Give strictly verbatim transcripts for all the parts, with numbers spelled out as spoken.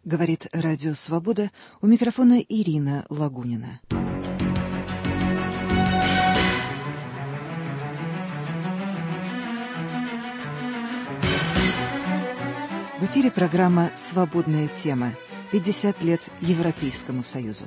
Говорит Радио Свобода, у микрофона Ирина Лагунина. В эфире программа «Свободная тема». пятьдесят лет Европейскому Союзу.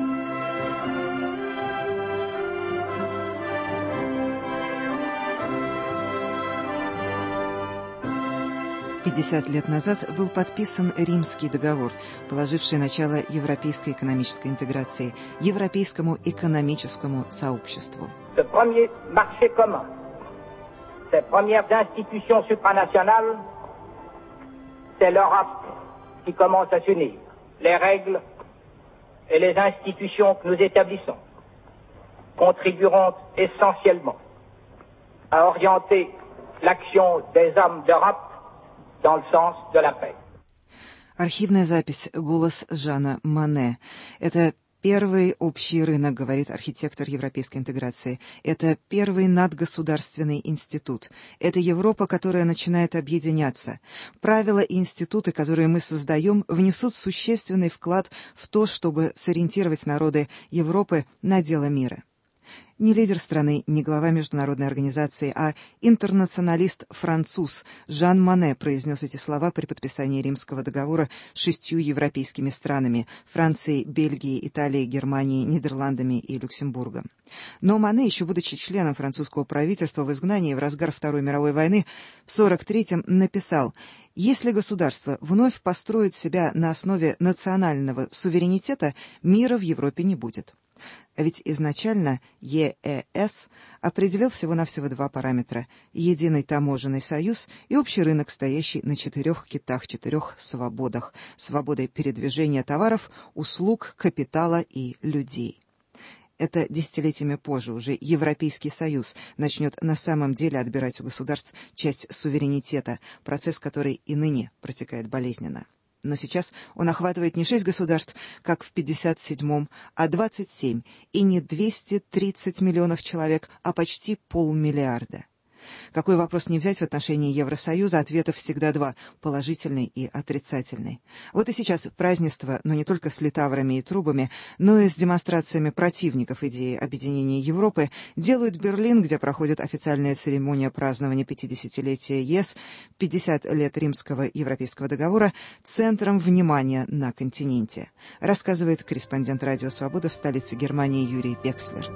пятьдесят лет назад был подписан Римский договор, положивший начало европейской экономической интеграции, европейскому экономическому сообществу. Ce premier marché commun, ces premières institutions supranationales, c'est l'Europe qui commence à s'unir. Les règles et les institutions que nous établissons contribueront essentiellement à orienter l'action des hommes d'Europe dans le sens de la paix. Архивная запись «Голос Жана Моне». Это первый общий рынок, говорит архитектор европейской интеграции. Это первый надгосударственный институт. Это Европа, которая начинает объединяться. Правила и институты, которые мы создаем, внесут существенный вклад в то, чтобы сориентировать народы Европы на дело мира. Не лидер страны, не глава международной организации, а интернационалист-француз Жан Моне произнес эти слова при подписании Римского договора шестью европейскими странами – Францией, Бельгией, Италией, Германией, Нидерландами и Люксембургом. Но Моне, еще будучи членом французского правительства в изгнании в разгар Второй мировой войны, в сорок третьем написал: «Если государство вновь построит себя на основе национального суверенитета, мира в Европе не будет». А ведь изначально ЕЭС определил всего-навсего два параметра – единый таможенный союз и общий рынок, стоящий на четырех китах, четырех свободах – свободой передвижения товаров, услуг, капитала и людей. Это десятилетиями позже уже Европейский Союз начнет на самом деле отбирать у государств часть суверенитета, процесс, который и ныне протекает болезненно. Но сейчас он охватывает не шесть государств, как в пятьдесят седьмом, а двадцать семь, и не двести тридцать миллионов человек, а почти полмиллиарда. Какой вопрос не взять в отношении Евросоюза, ответов всегда два – положительный и отрицательный. Вот и сейчас празднество, но не только с литаврами и трубами, но и с демонстрациями противников идеи объединения Европы, делают Берлин, где проходит официальная церемония празднования пятидесятилетия ЕС, пятьдесят лет Римского европейского договора, центром внимания на континенте, рассказывает корреспондент Радио Свобода в столице Германии Юрий Векслер.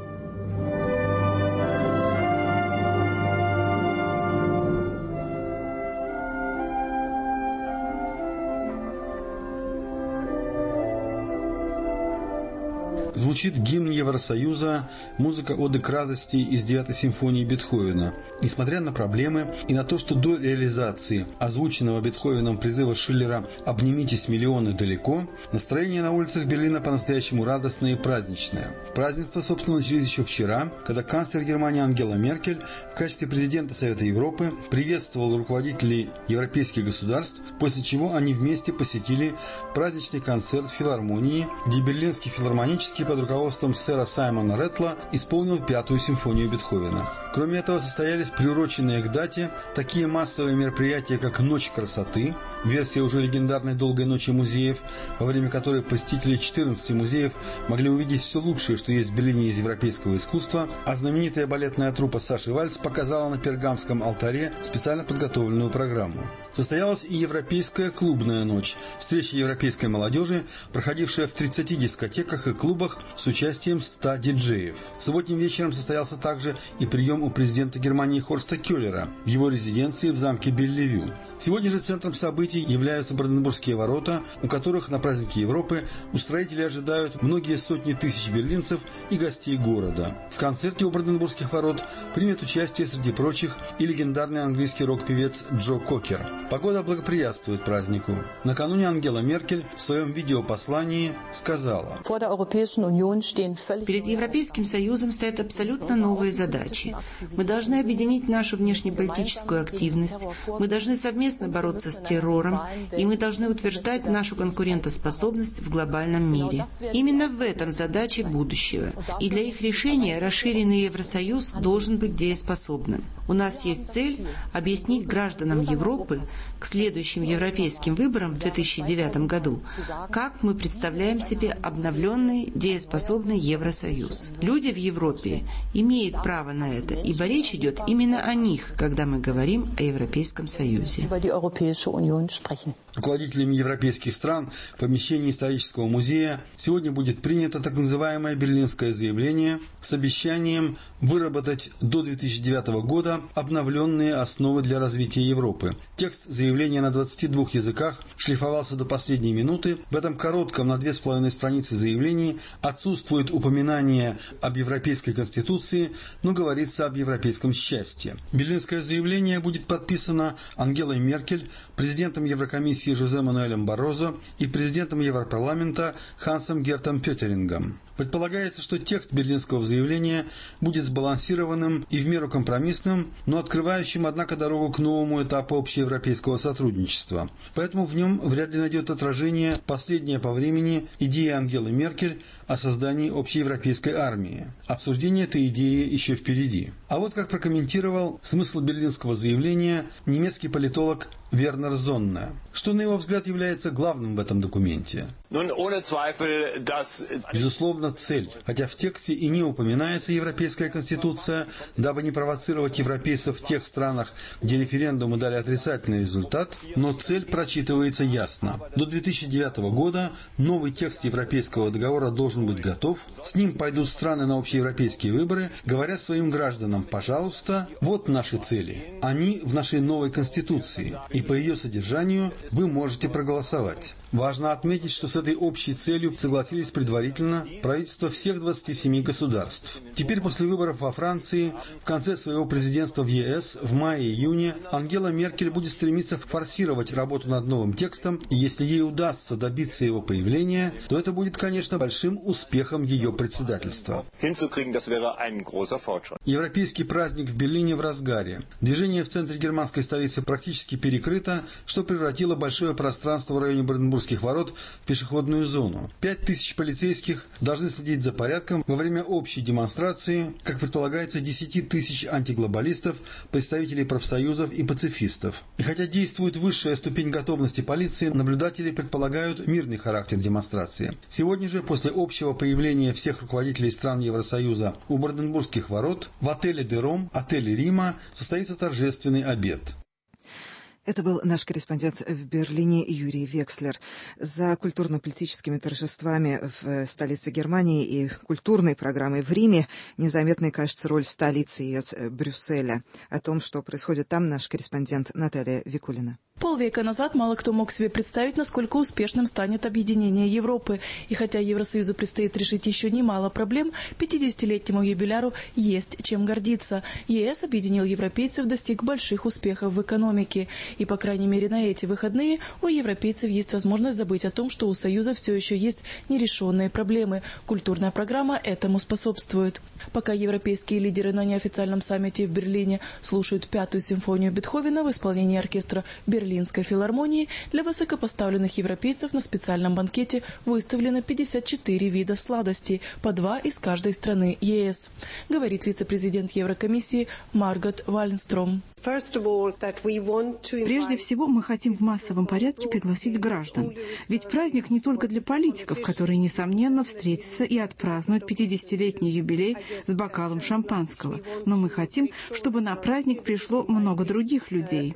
Звучит гимн Евросоюза, музыка оды к радости из девятой симфонии Бетховена. Несмотря на проблемы и на то, что до реализации озвученного Бетховеном призыва Шиллера «Обнимитесь, миллионы, далеко», настроение на улицах Берлина по-настоящему радостное и праздничное. Празднества, собственно, начались еще вчера, когда канцлер Германии Ангела Меркель в качестве президента Совета Европы приветствовал руководителей европейских государств, после чего они вместе посетили праздничный концерт в филармонии, где Берлинский филармонический под руководством сэра Саймона Реттла исполнил пятую симфонию Бетховена. Кроме этого, состоялись приуроченные к дате такие массовые мероприятия, как «Ночь красоты», версия уже легендарной «Долгой ночи музеев», во время которой посетители четырнадцати музеев могли увидеть все лучшее, что есть в Берлине из европейского искусства, а знаменитая балетная труппа Саши Вальц показала на Пергамском алтаре специально подготовленную программу. Состоялась и Европейская клубная ночь, встреча европейской молодежи, проходившая в тридцати дискотеках и клубах с участием ста диджеев. Субботним вечером состоялся также и прием у президента Германии Хорста Кёллера в его резиденции в замке Беллевю. Сегодня же центром событий являются Бранденбургские ворота, у которых на празднике Европы устроители ожидают многие сотни тысяч берлинцев и гостей города. В концерте у Бранденбургских ворот примет участие среди прочих и легендарный английский рок-певец Джо Кокер. Погода благоприятствует празднику. Накануне Ангела Меркель в своем видеопослании сказала: «Перед Европейским Союзом стоят абсолютно новые задачи. Мы должны объединить нашу внешнеполитическую активность, мы должны совместно бороться с террором, и мы должны утверждать нашу конкурентоспособность в глобальном мире. Именно в этом задача будущего, и для их решения расширенный Евросоюз должен быть дееспособным. У нас есть цель объяснить гражданам Европы к следующим европейским выборам в две тысячи девятом году, как мы представляем себе обновленный, дееспособный Евросоюз. Люди в Европе имеют право на это, ибо речь идет именно о них, когда мы говорим о Европейском Союзе. Руководителями европейских стран в помещении исторического музея сегодня будет принято так называемое Берлинское заявление с обещанием выработать до две тысячи девятого года обновленные основы для развития Европы. Текст заявления на двадцати двух языках шлифовался до последней минуты. В этом коротком на две с половиной страницы заявлении отсутствует упоминание об Европейской Конституции, но говорится об европейском счастье. Берлинское заявление будет подписано Ангелой Меркель, президентом Еврокомиссии Жозе Мануэлем Баррозо и президентом Европарламента Хансом Гертом Пётерингом. Предполагается, что текст Берлинского заявления будет сбалансированным и в меру компромиссным, но открывающим, однако, дорогу к новому этапу общеевропейского сотрудничества. Поэтому в нем вряд ли найдет отражение последняя по времени идея Ангелы Меркель о создании общеевропейской армии. Обсуждение этой идеи еще впереди. А вот как прокомментировал смысл Берлинского заявления немецкий политолог Вернер Зонне. Что, на его взгляд, является главным в этом документе? Безусловно, цель. Хотя в тексте и не упоминается Европейская Конституция, дабы не провоцировать европейцев в тех странах, где референдумы дали отрицательный результат, но цель прочитывается ясно. До две тысячи девятого года новый текст Европейского договора должен быть готов. С ним пойдут страны на общеевропейские выборы, говоря своим гражданам: пожалуйста, вот наши цели. Они в нашей новой Конституции. И по ее содержанию вы можете проголосовать. Важно отметить, что с этой общей целью согласились предварительно правительства всех двадцати семи государств. Теперь, после выборов во Франции, в конце своего президентства в ЕС, в мае-июне, Ангела Меркель будет стремиться форсировать работу над новым текстом, и если ей удастся добиться его появления, то это будет, конечно, большим успехом ее председательства. Европейский праздник в Берлине в разгаре. Движение в центре германской столицы практически перекрыто, что превратило большое пространство в районе Бранденбургских ворот в пешеходную зону. Пять тысяч полицейских должны следить за порядком во время общей демонстрации, как предполагается, десяти тысяч антиглобалистов, представителей профсоюзов и пацифистов. И хотя действует высшая ступень готовности полиции, наблюдатели предполагают мирный характер демонстрации. Сегодня же, после общего появления всех руководителей стран Евросоюза у Бранденбургских ворот, в отеле «Де Ром», отеле Рима, состоится торжественный обед. Это был наш корреспондент в Берлине Юрий Векслер. За культурно-политическими торжествами в столице Германии и культурной программой в Риме незаметной кажется роль столицы ЕС Брюсселя. О том, что происходит там, наш корреспондент Наталья Викулина. Полвека назад мало кто мог себе представить, насколько успешным станет объединение Европы. И хотя Евросоюзу предстоит решить еще немало проблем, пятидесятилетнему юбиляру есть чем гордиться. ЕС объединил европейцев, достиг больших успехов в экономике. И, по крайней мере, на эти выходные у европейцев есть возможность забыть о том, что у Союза все еще есть нерешенные проблемы. Культурная программа этому способствует. Пока европейские лидеры на неофициальном саммите в Берлине слушают пятую симфонию Бетховена в исполнении оркестра Берлинской филармонии, для высокопоставленных европейцев на специальном банкете выставлено пятьдесят четыре вида сладостей, по два из каждой страны ЕС, говорит вице-президент Еврокомиссии Маргот Вальнстром. Прежде всего, мы хотим в массовом порядке пригласить граждан. Ведь праздник не только для политиков, которые, несомненно, встретятся и отпразднуют пятидесятилетний юбилей с бокалом шампанского. Но мы хотим, чтобы на праздник пришло много других людей.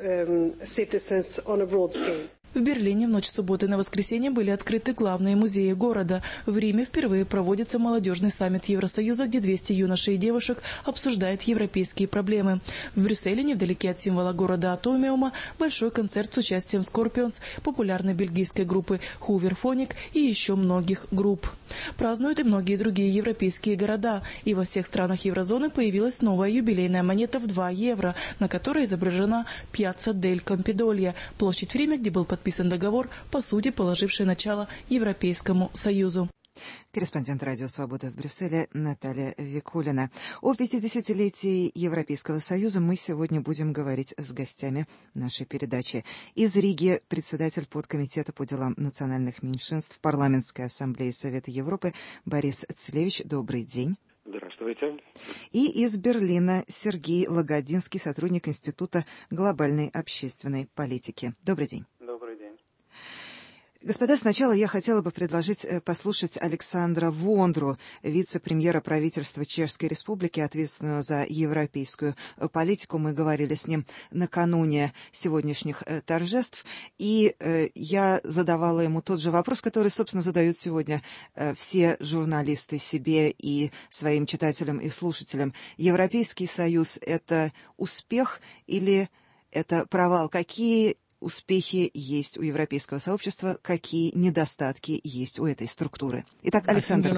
В Берлине в ночь субботы на воскресенье были открыты главные музеи города. В Риме впервые проводится молодежный саммит Евросоюза, где двести юношей и девушек обсуждают европейские проблемы. В Брюсселе, невдалеке от символа города Атомиума, большой концерт с участием Scorpions, популярной бельгийской группы Hooverphonic и еще многих групп. Празднуют и многие другие европейские города. И во всех странах еврозоны появилась новая юбилейная монета в два евро, на которой изображена Пьяцца дель Кампидолья, площадь в Риме, где был подписан подписан договор, по сути положивший начало Европейскому Союзу. Корреспондент Радио Свобода в Брюсселе Наталья Викулина. О пятидесятилетии Европейского Союза мы сегодня будем говорить с гостями нашей передачи. Из Риги председатель подкомитета по делам национальных меньшинств Парламентской ассамблеи Совета Европы Борис Цилевич. Добрый день. Здравствуйте. Здравствуйте. И из Берлина Сергей Лагодинский, сотрудник Института глобальной общественной политики. Добрый день. Добрый день. Господа, сначала я хотела бы предложить послушать Александра Вондру, вице-премьера правительства Чешской Республики, ответственного за европейскую политику. Мы говорили с ним накануне сегодняшних торжеств, и я задавала ему тот же вопрос, который, собственно, задают сегодня все журналисты себе и своим читателям и слушателям. Европейский Союз — это успех или это провал? Какие успехи есть у европейского сообщества, какие недостатки есть у этой структуры? Итак, Александр.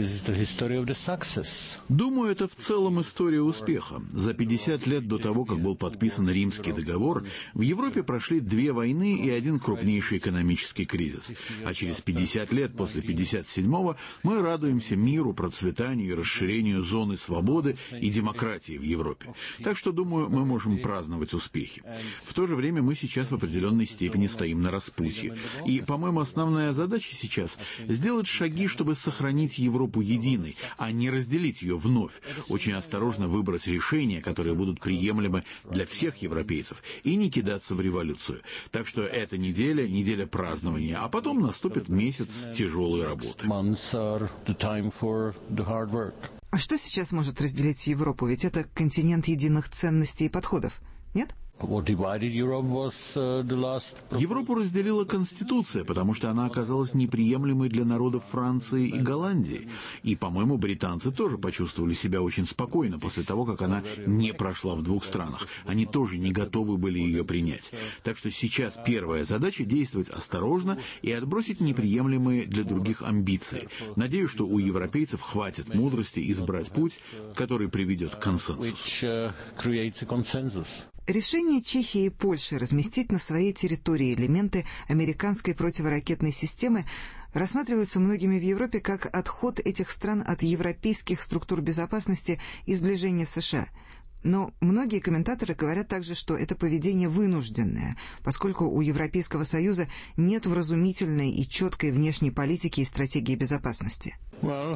Думаю, это в целом история успеха. За пятьдесят лет до того, как был подписан Римский договор, в Европе прошли две войны и один крупнейший экономический кризис. А через пятьдесят лет после пятьдесят седьмого мы радуемся миру, процветанию и расширению зоны свободы и демократии в Европе. Так что, думаю, мы можем праздновать успехи. В то же время мы сейчас в определенной В определенной степени стоим на распутье. И, по-моему, основная задача сейчас — сделать шаги, чтобы сохранить Европу единой, а не разделить ее вновь. Очень осторожно выбрать решения, которые будут приемлемы для всех европейцев, и не кидаться в революцию. Так что эта неделя — неделя празднования, а потом наступит месяц тяжелой работы. А что сейчас может разделить Европу? Ведь это континент единых ценностей и подходов, нет? Европу разделила Конституция, потому что она оказалась неприемлемой для народов Франции и Голландии. И, по-моему, британцы тоже почувствовали себя очень спокойно после того, как она не прошла в двух странах. Они тоже не готовы были ее принять. Так что сейчас первая задача — действовать осторожно и отбросить неприемлемые для других амбиции. Надеюсь, что у европейцев хватит мудрости избрать путь, который приведет к консенсусу. Решение Чехии и Польши разместить на своей территории элементы американской противоракетной системы рассматриваются многими в Европе как отход этих стран от европейских структур безопасности и сближения с США. Но многие комментаторы говорят также, что это поведение вынужденное, поскольку у Европейского Союза нет вразумительной и четкой внешней политики и стратегии безопасности. Ну,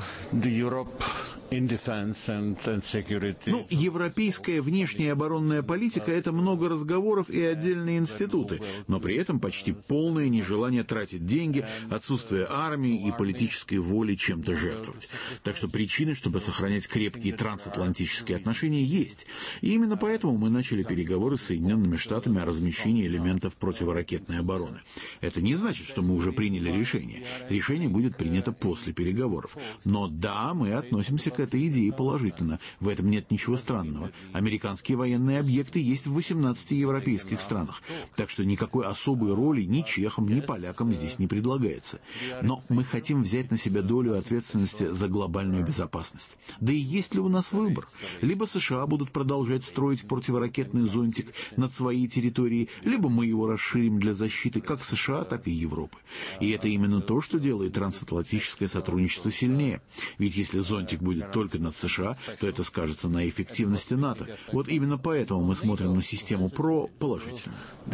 европейская внешняя оборонная политика — это много разговоров и отдельные институты, но при этом почти полное нежелание тратить деньги, отсутствие армии и политической воли чем-то жертвовать. Так что причины, чтобы сохранять крепкие трансатлантические отношения, есть. И именно поэтому мы начали переговоры с Соединенными Штатами о размещении элементов противоракетной обороны. Это не значит, что мы уже приняли решение. Решение будет принято после переговоров. Но да, мы относимся к этой идее положительно. В этом нет ничего странного. Американские военные объекты есть в восемнадцати европейских странах. Так что никакой особой роли ни чехам, ни полякам здесь не предлагается. Но мы хотим взять на себя долю ответственности за глобальную безопасность. Да и есть ли у нас выбор? Либо США будут продолжать строить противоракетный зонтик над своей территорией, либо мы его расширим для защиты как США, так и Европы. И это именно то, что делает трансатлантическое сотрудничество сильнее. Ведь если зонтик будет только над США, то это скажется на эффективности НАТО. Вот именно поэтому мы смотрим на систему ПРО положительно.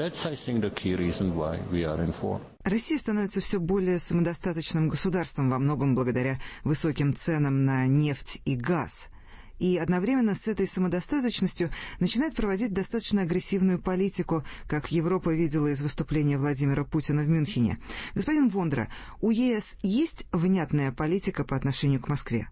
Россия становится все более самодостаточным государством, во многом благодаря высоким ценам на нефть и газ. И одновременно с этой самодостаточностью начинает проводить достаточно агрессивную политику, как Европа видела из выступления Владимира Путина в Мюнхене. Господин Вондра, у ЕС есть внятная политика по отношению к Москве?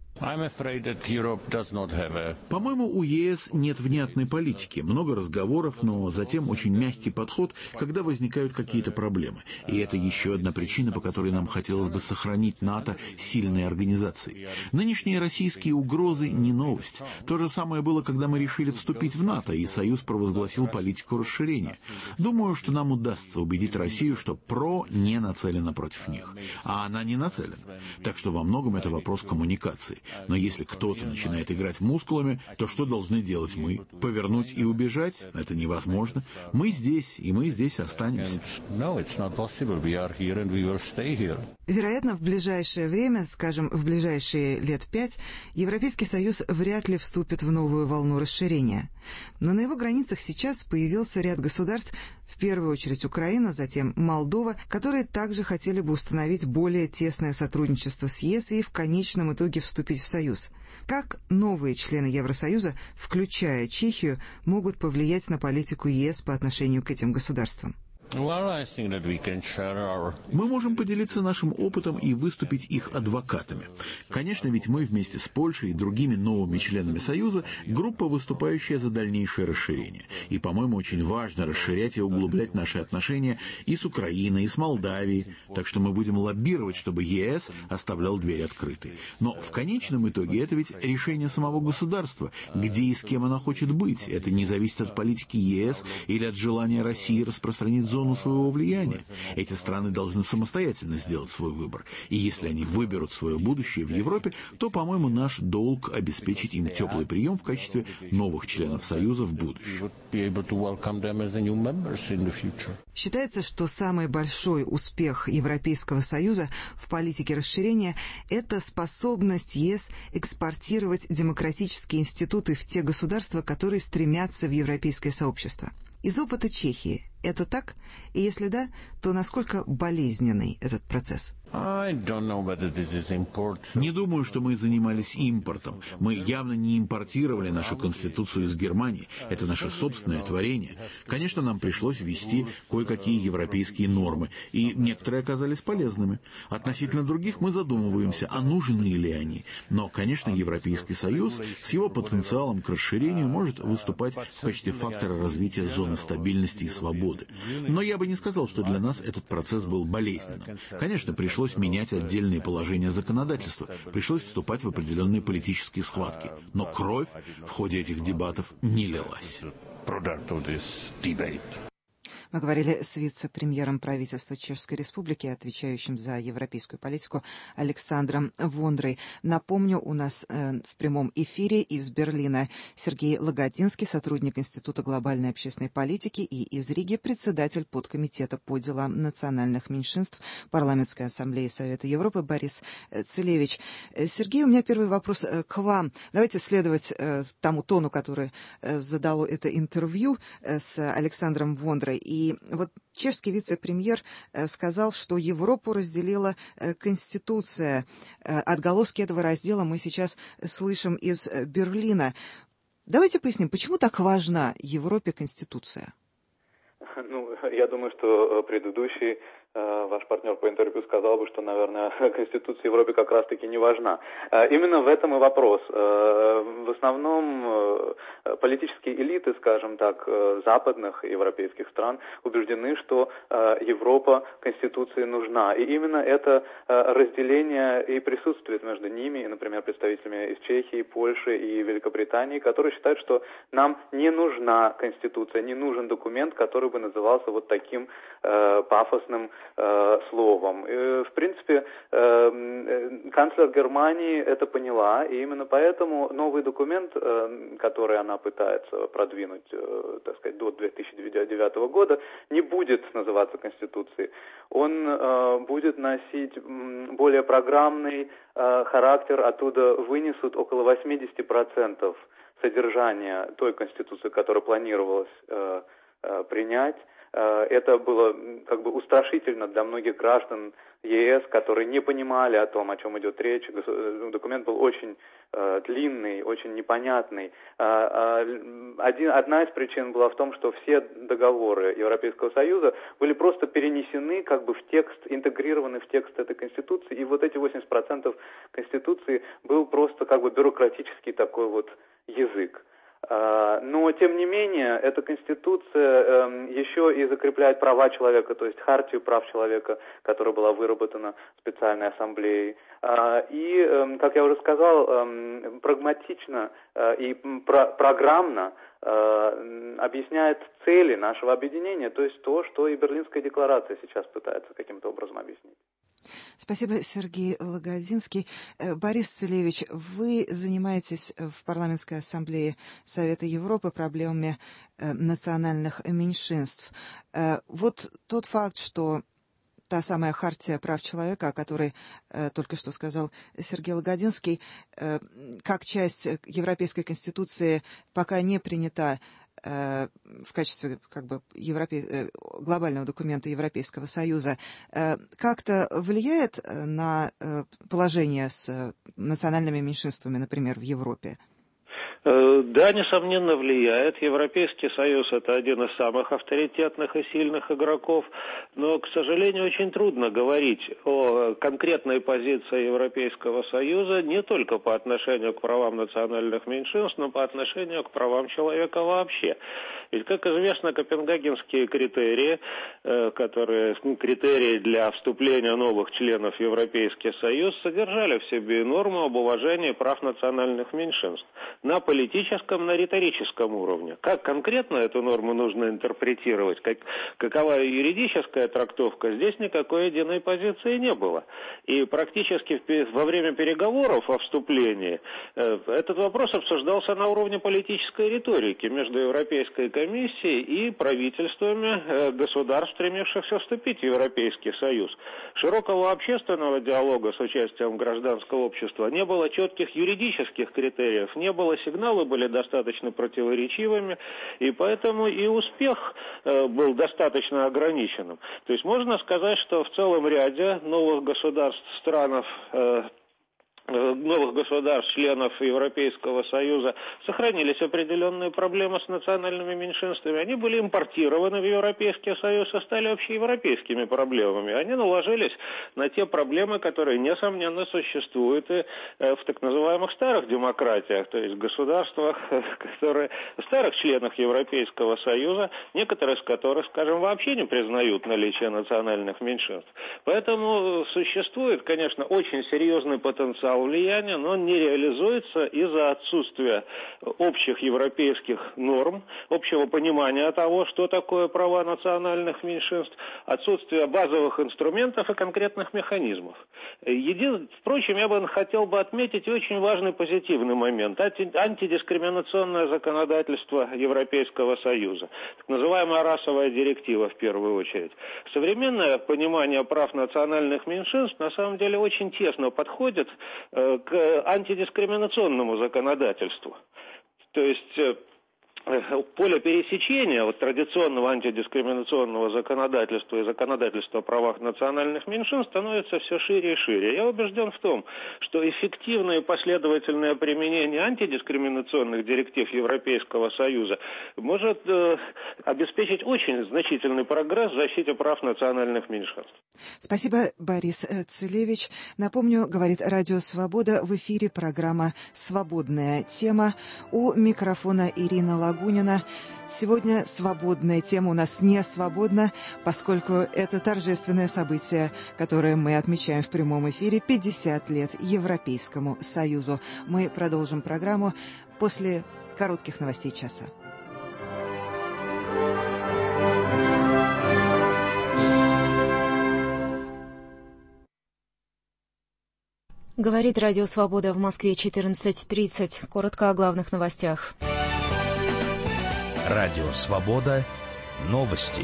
По-моему, у ЕС нет внятной политики. Много разговоров, но затем очень мягкий подход, когда возникают какие-то проблемы. И это еще одна причина, по которой нам хотелось бы сохранить НАТО сильной организацией. Нынешние российские угрозы не новость. То же самое было, когда мы решили вступить в НАТО, и Союз провозгласил политику расширения. Думаю, что нам удастся убедить Россию, что ПРО не нацелена против них. А она не нацелена. Так что во многом это вопрос коммуникации. Но если кто-то начинает играть мускулами, то что должны делать мы? Повернуть и убежать? Это невозможно. Мы здесь, и мы здесь останемся. Вероятно, в ближайшее время, скажем, в ближайшие лет пять, Европейский Союз вряд ли вступит в новую волну расширения. Но на его границах сейчас появился ряд государств, В первую очередь Украина, затем Молдова, которые также хотели бы установить более тесное сотрудничество с ЕС и в конечном итоге вступить в Союз. Как новые члены Евросоюза, включая Чехию, могут повлиять на политику ЕС по отношению к этим государствам? Мы можем поделиться нашим опытом и выступить их адвокатами. Конечно, ведь мы вместе с Польшей и другими новыми членами Союза группа, выступающая за дальнейшее расширение. И, по-моему, очень важно расширять и углублять наши отношения и с Украиной, и с Молдавией. Так что мы будем лоббировать, чтобы ЕС оставлял дверь открытой. Но в конечном итоге это ведь решение самого государства, где и с кем оно хочет быть. Это не зависит от политики ЕС или от желания России распространить зону своего влияния. Эти страны должны самостоятельно сделать свой выбор. И если они выберут свое будущее в Европе, то, по-моему, наш долг обеспечить им теплый прием в качестве новых членов Союза в будущем. Считается, что самый большой успех Европейского Союза в политике расширения – это способность ЕС экспортировать демократические институты в те государства, которые стремятся в европейское сообщество. Из опыта Чехии это так? И если да, то насколько болезненный этот процесс? Не думаю, что мы занимались импортом. Мы явно не импортировали нашу Конституцию из Германии. Это наше собственное творение. Конечно, нам пришлось ввести кое-какие европейские нормы, и некоторые оказались полезными. Относительно других мы задумываемся, а нужны ли они. Но, конечно, Европейский Союз с его потенциалом к расширению может выступать в качестве фактора развития зоны стабильности и свободы. Но я бы не сказал, что для нас этот процесс был болезненным. Конечно, пришлось менять отдельные положения законодательства, пришлось вступать в определенные политические схватки. Но кровь в ходе этих дебатов не лилась. Мы говорили с вице-премьером правительства Чешской Республики, отвечающим за европейскую политику, Александром Вондрой. Напомню, у нас э, в прямом эфире из Берлина Сергей Лагодинский, сотрудник Института глобальной общественной политики, и из Риги председатель подкомитета по делам национальных меньшинств Парламентской ассамблеи Совета Европы Борис Целевич. Сергей, у меня первый вопрос к вам. Давайте следовать э, тому тону, который э, задало это интервью э, с Александром Вондрой. И И вот чешский вице-премьер сказал, что Европу разделила Конституция. Отголоски этого раздела мы сейчас слышим из Берлина. Давайте поясним, почему так важна Европе Конституция? Ну, я думаю, что предыдущий ваш партнер по интервью сказал бы, что, наверное, Конституция Европе как раз-таки не важна. Именно в этом и вопрос. В основном политические элиты, скажем так, западных европейских стран убеждены, что Европа Конституции нужна. И именно это разделение и присутствует между ними, и, например, представителями из Чехии, Польши и Великобритании, которые считают, что нам не нужна Конституция, не нужен документ, который бы назывался вот таким пафосным словом. И, в принципе, канцлер Германии это поняла, и именно поэтому новый документ, который она пытается продвинуть, так сказать, до две тысячи девятого года, не будет называться Конституцией. Он будет носить более программный характер, оттуда вынесут около восемьдесят процентов содержания той Конституции, которая планировалась принять. Это было как бы устрашительно для многих граждан ЕС, которые не понимали о том, о чем идет речь. Документ был очень э, длинный, очень непонятный. Один, одна из причин была в том, что все договоры Европейского Союза были просто перенесены как бы в текст, интегрированы в текст этой Конституции, и вот эти восемьдесят процентов Конституции был просто как бы бюрократический такой вот язык. Но, тем не менее, эта Конституция еще и закрепляет права человека, то есть хартию прав человека, которая была выработана специальной ассамблеей. И, как я уже сказал, прагматично и программно объясняет цели нашего объединения, то есть то, что и Берлинская декларация сейчас пытается каким-то образом объяснить. Спасибо, Сергей Лагодинский. Борис Целевич, вы занимаетесь в Парламентской ассамблее Совета Европы проблемами национальных меньшинств. Вот тот факт, что та самая хартия прав человека, о которой э, только что сказал Сергей Лагодинский, э, как часть Европейской Конституции пока не принята, э, в качестве как бы европе... глобального документа Европейского Союза э, как-то влияет на э, положение с национальными меньшинствами, например, в Европе? Да, несомненно, влияет. Европейский Союз – это один из самых авторитетных и сильных игроков, но, к сожалению, очень трудно говорить о конкретной позиции Европейского Союза не только по отношению к правам национальных меньшинств, но по отношению к правам человека вообще. Ведь, как известно, копенгагенские критерии, которые критерии для вступления новых членов в Европейский Союз, содержали в себе норму об уважении прав национальных меньшинств на политическом, на риторическом уровне. Как конкретно эту норму нужно интерпретировать, как, какова юридическая трактовка, здесь никакой единой позиции не было. И практически во время переговоров о вступлении этот вопрос обсуждался на уровне политической риторики между Европейской комиссией и правительствами государств, стремившихся вступить в Европейский Союз. Широкого общественного диалога с участием гражданского общества не было, четких юридических критериев не было, сигналы были достаточно противоречивыми, и поэтому и успех э, был достаточно ограниченным. То есть можно сказать, что в целом ряде новых государств, странах, э, новых государств, членов Европейского Союза, сохранились определенные проблемы с национальными меньшинствами. Они были импортированы в Европейский Союз и стали общеевропейскими проблемами. Они наложились на те проблемы, которые, несомненно, существуют и в так называемых старых демократиях, то есть государствах, которые, старых членах Европейского Союза, некоторые из которых, скажем, вообще не признают наличие национальных меньшинств. Поэтому существует, конечно, очень серьезный потенциал влияния, но он не реализуется из-за отсутствия общих европейских норм, общего понимания того, что такое права национальных меньшинств, отсутствия базовых инструментов и конкретных механизмов. Един... Впрочем, я бы хотел бы отметить очень важный позитивный момент. Анти... Антидискриминационное законодательство Европейского Союза, так называемая расовая директива в первую очередь. Современное понимание прав национальных меньшинств на самом деле очень тесно подходит к антидискриминационному законодательству. То есть поле пересечения вот, традиционного антидискриминационного законодательства и законодательства о правах национальных меньшинств становится все шире и шире. Я убежден в том, что эффективное и последовательное применение антидискриминационных директив Европейского Союза может э, обеспечить очень значительный прогресс в защите прав национальных меньшинств. Спасибо, Борис Целевич. Напомню, говорит Радио Свобода, в эфире программа «Свободная тема». У микрофона Ирина Лагунина. Сегодня свободная тема у нас не свободна, поскольку это торжественное событие, которое мы отмечаем в прямом эфире, пятьдесят лет Европейскому Союзу. Мы продолжим программу после коротких новостей часа. Говорит Радио Свобода в Москве четырнадцать тридцать. Коротко о главных новостях. Радио Свобода. Новости.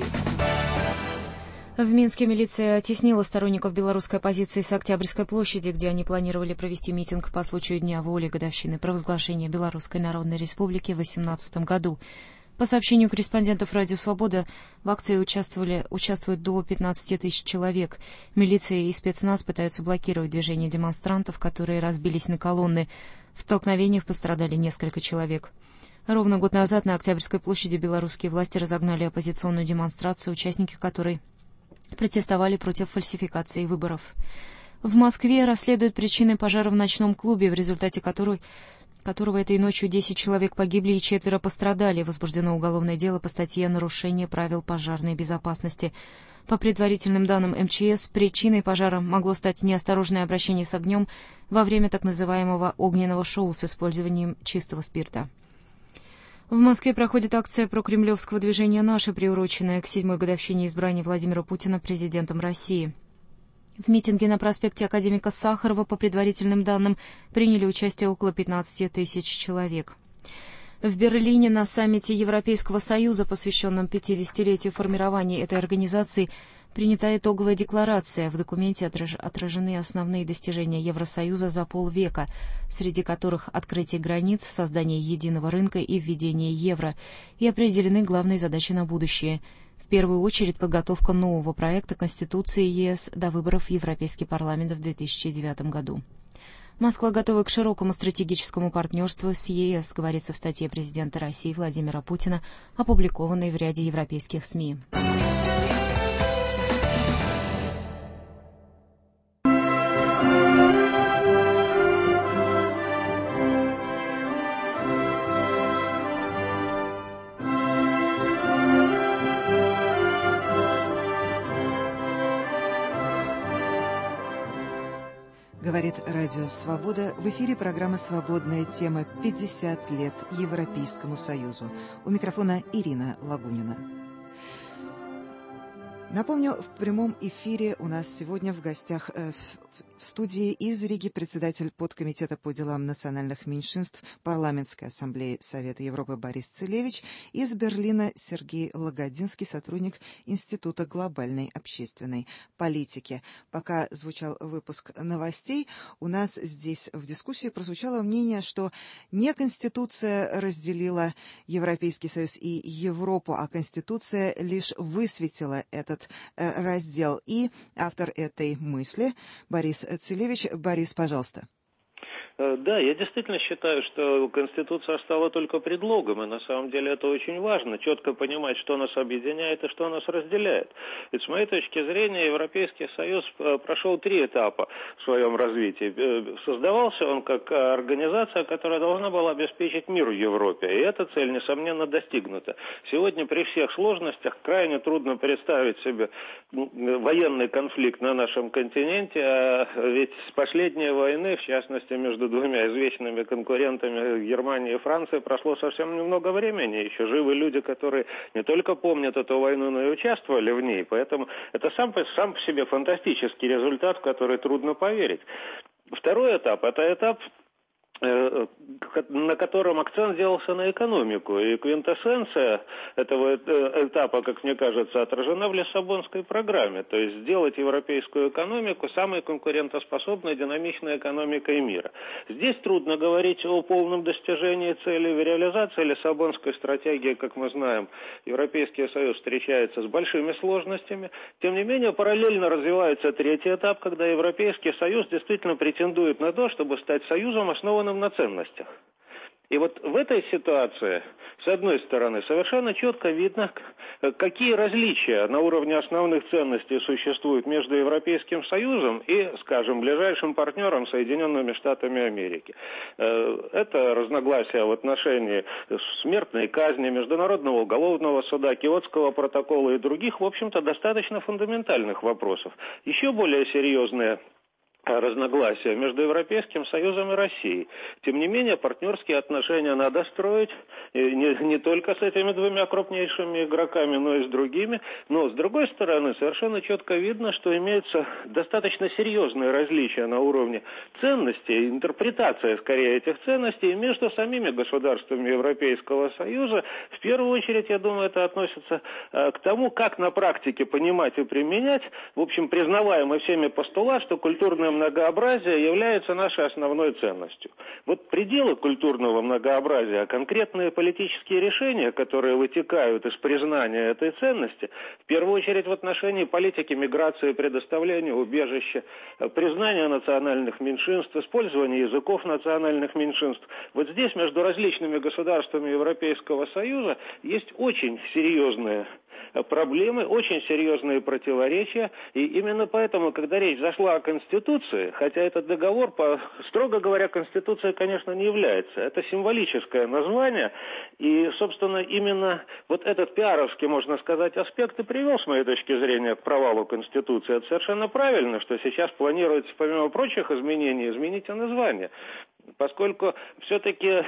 В Минске милиция оттеснила сторонников белорусской оппозиции с Октябрьской площади, где они планировали провести митинг по случаю Дня воли, годовщины провозглашения Белорусской Народной Республики в две тысячи восемнадцатом году. По сообщению корреспондентов «Радио Свобода», в акции участвовали, участвуют до пятнадцати тысяч человек. Милиция и спецназ пытаются блокировать движение демонстрантов, которые разбились на колонны. В столкновениях пострадали несколько человек. Ровно год назад на Октябрьской площади белорусские власти разогнали оппозиционную демонстрацию, участники которой протестовали против фальсификации выборов. В Москве расследуют причины пожара в ночном клубе, в результате которой которого этой ночью десять человек погибли и четверо пострадали. Возбуждено уголовное дело по статье «Нарушение правил пожарной безопасности». По предварительным данным эм че эс, причиной пожара могло стать неосторожное обращение с огнем во время так называемого огненного шоу с использованием чистого спирта. В Москве проходит акция прокремлевского движения «Наши», приуроченная к седьмой годовщине избрания Владимира Путина президентом России. В митинге на проспекте Академика Сахарова, по предварительным данным, приняли участие около пятнадцати тысяч человек. В Берлине на саммите Европейского Союза, посвященном пятидесятилетию формирования этой организации, Принята итоговая декларация. В документе отражены основные достижения Евросоюза за полвека, среди которых открытие границ, создание единого рынка и введение евро, и определены главные задачи на будущее. В первую очередь подготовка нового проекта Конституции ЕС до выборов в Европейский парламент в две тысячи девятом году. Москва готова к широкому стратегическому партнерству с ЕС, говорится в статье президента России Владимира Путина, опубликованной в ряде европейских СМИ. Говорит Радио Свобода. В эфире программа «Свободная тема. пятьдесят лет Европейскому Союзу». У микрофона Ирина Лагунина. Напомню, в прямом эфире у нас сегодня в гостях э, в студии из Риги председатель подкомитета по делам национальных меньшинств Парламентской ассамблеи Совета Европы Борис Целевич, из Берлина Сергей Лагодинский, сотрудник Института глобальной общественной политики. Пока звучал выпуск новостей, у нас здесь в дискуссии прозвучало мнение, что не Конституция разделила Европейский Союз и Европу, а Конституция лишь высветила этот э, раздел. И автор этой мысли Борис Целевич. Борис, пожалуйста. Да, я действительно считаю, что Конституция стала только предлогом, и на самом деле это очень важно, четко понимать, что нас объединяет и что нас разделяет. Ведь с моей точки зрения Европейский Союз прошел три этапа в своем развитии. Создавался он как организация, которая должна была обеспечить мир в Европе, и эта цель, несомненно, достигнута. Сегодня при всех сложностях крайне трудно представить себе военный конфликт на нашем континенте, а ведь с последней войны, в частности, между двумя известными конкурентами Германии и Франции прошло совсем немного времени. Еще живы люди, которые не только помнят эту войну, но и участвовали в ней. Поэтому это сам, сам по себе фантастический результат, в который трудно поверить. Второй этап – это этап, на котором акцент делался на экономику. И квинтэссенция этого этапа, как мне кажется, отражена в Лиссабонской программе. То есть сделать европейскую экономику самой конкурентоспособной, динамичной экономикой мира. Здесь трудно говорить о полном достижении цели. В реализации Лиссабонской стратегии, как мы знаем, Европейский Союз встречается с большими сложностями. Тем не менее, параллельно развивается третий этап, когда Европейский Союз действительно претендует на то, чтобы стать союзом, основанным на ценностях. И вот в этой ситуации, с одной стороны, совершенно четко видно, какие различия на уровне основных ценностей существуют между Европейским Союзом и, скажем, ближайшим партнером Соединенными Штатами Америки. Это разногласия в отношении смертной казни, Международного уголовного суда, Киотского протокола и других, в общем-то, достаточно фундаментальных вопросов. Еще более серьезные разногласия между Европейским Союзом и Россией. Тем не менее, партнерские отношения надо строить не, не только с этими двумя крупнейшими игроками, но и с другими. Но, с другой стороны, совершенно четко видно, что имеются достаточно серьезные различия на уровне ценностей, интерпретация, скорее, этих ценностей между самими государствами Европейского Союза. В первую очередь, я думаю, это относится к тому, как на практике понимать и применять, в общем, признаваемый всеми постулат, что культурная многообразие является нашей основной ценностью. Вот пределы культурного многообразия, конкретные политические решения, которые вытекают из признания этой ценности, в первую очередь в отношении политики миграции, предоставления убежища, признания национальных меньшинств, использования языков национальных меньшинств. Вот здесь между различными государствами Европейского Союза есть очень серьезные проблемы, очень серьезные противоречия, и именно поэтому, когда речь зашла о Конституции, хотя этот договор, по, строго говоря, Конституцией, конечно, не является, это символическое название, и, собственно, именно вот этот пиаровский, можно сказать, аспект и привел, с моей точки зрения, к провалу Конституции. Это совершенно правильно, что сейчас планируется, помимо прочих изменений, изменить и название. Поскольку все-таки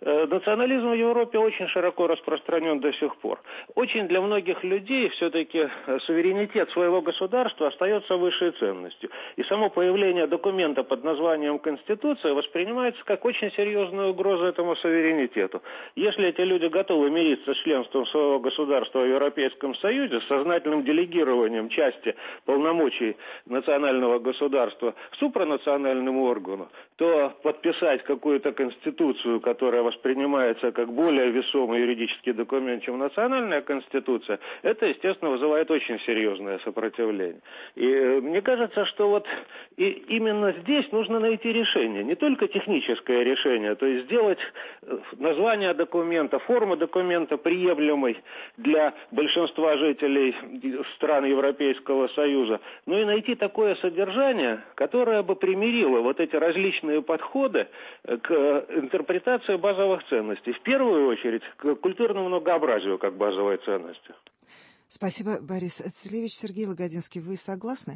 Национализм в Европе очень широко распространен до сих пор. Очень для многих людей все-таки суверенитет своего государства остается высшей ценностью. И само появление документа под названием Конституция воспринимается как очень серьезная угроза этому суверенитету. Если эти люди готовы мириться с членством своего государства в Европейском Союзе, с сознательным делегированием части полномочий национального государства супранациональному органу, то подписать какую-то конституцию, которая воспринимается как более весомый юридический документ, чем национальная конституция, это, естественно, вызывает очень серьезное сопротивление. И э, мне кажется, что вот и именно здесь нужно найти решение, не только техническое решение, то есть сделать название документа, форму документа приемлемой для большинства жителей стран Европейского Союза, но и найти такое содержание, которое бы примирило вот эти различные подходы к интерпретации базовых ценностей. В первую очередь к культурному многообразию как базовой ценности. Спасибо, Борис Целевич. Сергей Лагодинский, вы согласны?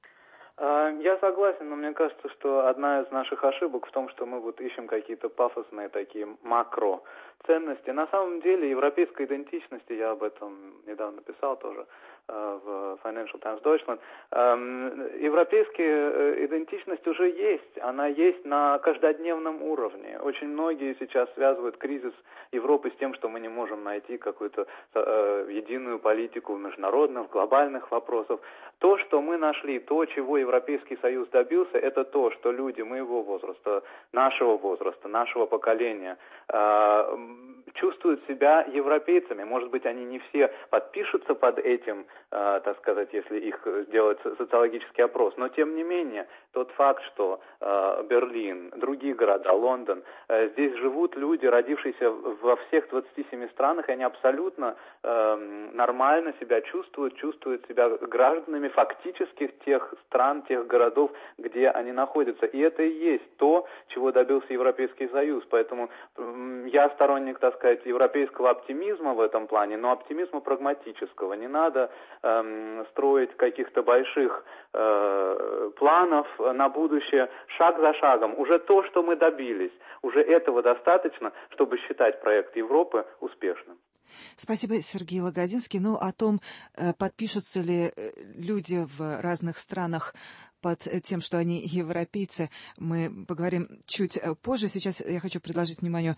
Я согласен, но мне кажется, что одна из наших ошибок в том, что мы вот ищем какие-то пафосные такие макро ценности. На самом деле европейской идентичности, я об этом недавно писал тоже в Financial Times Deutschland, европейская идентичность уже есть, она есть на каждодневном уровне. Очень многие сейчас связывают кризис Европы с тем, что мы не можем найти какую-то единую политику в международных, глобальных вопросах. То, что мы нашли, то, чего Европейский Союз добился, это то, что люди моего возраста, нашего возраста, нашего поколения чувствуют себя европейцами. Может быть, они не все подпишутся под этим, э, так сказать, если их сделать социологический опрос, но тем не менее, тот факт, что э, Берлин, другие города, Лондон, э, здесь живут люди, родившиеся во всех двадцати семи странах, и они абсолютно э, нормально себя чувствуют, чувствуют себя гражданами фактически тех стран, тех городов, где они находятся. И это и есть то, чего добился Европейский Союз. Поэтому э, я сторонник, так сказать, европейского оптимизма в этом плане, но оптимизма прагматического. Не надо э, строить каких-то больших э, планов на будущее шаг за шагом. Уже то, что мы добились, уже этого достаточно, чтобы считать проект Европы успешным. Спасибо, Сергей Лагодинский. Ну, о том, подпишутся ли люди в разных странах под тем, что они европейцы, мы поговорим чуть позже. Сейчас я хочу предложить вниманию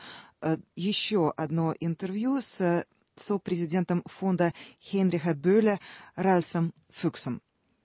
еще одно интервью с сопрезидентом фонда Хейнриха Бöhle Ральфом Фюксом.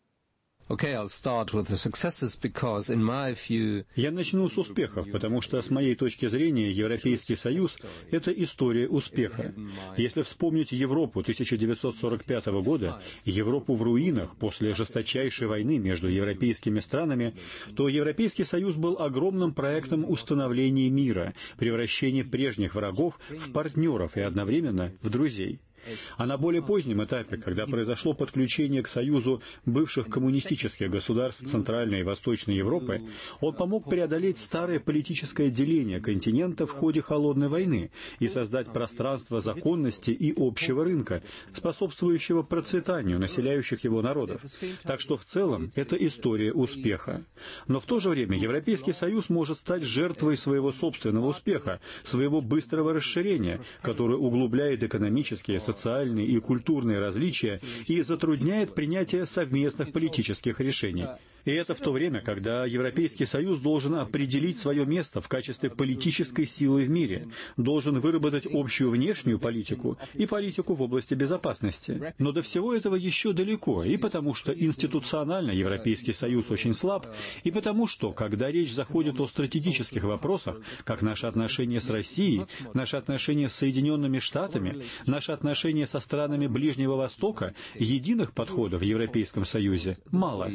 Okay, I'll start with the successes because, in my view... Я начну с успехов, потому что, с моей точки зрения, Европейский Союз — это история успеха. Если вспомнить Европу тысяча девятьсот сорок пятого года, Европу в руинах после жесточайшей войны между европейскими странами, то Европейский Союз был огромным проектом установления мира, превращения прежних врагов в партнеров и одновременно в друзей. А на более позднем этапе, когда произошло подключение к Союзу бывших коммунистических государств Центральной и Восточной Европы, он помог преодолеть старое политическое деление континента в ходе Холодной войны и создать пространство законности и общего рынка, способствующего процветанию населяющих его народов. Так что в целом это история успеха. Но в то же время Европейский Союз может стать жертвой своего собственного успеха, своего быстрого расширения, которое углубляет экономические, социальные и культурные различия и затрудняет принятие совместных политических решений. И это в то время, когда Европейский Союз должен определить свое место в качестве политической силы в мире, должен выработать общую внешнюю политику и политику в области безопасности. Но до всего этого еще далеко, и потому что институционально Европейский Союз очень слаб, и потому что, когда речь заходит о стратегических вопросах, как наши отношения с Россией, наши отношения с Соединенными Штатами, наши отношения со странами Ближнего Востока, единых подходов в Европейском Союзе мало.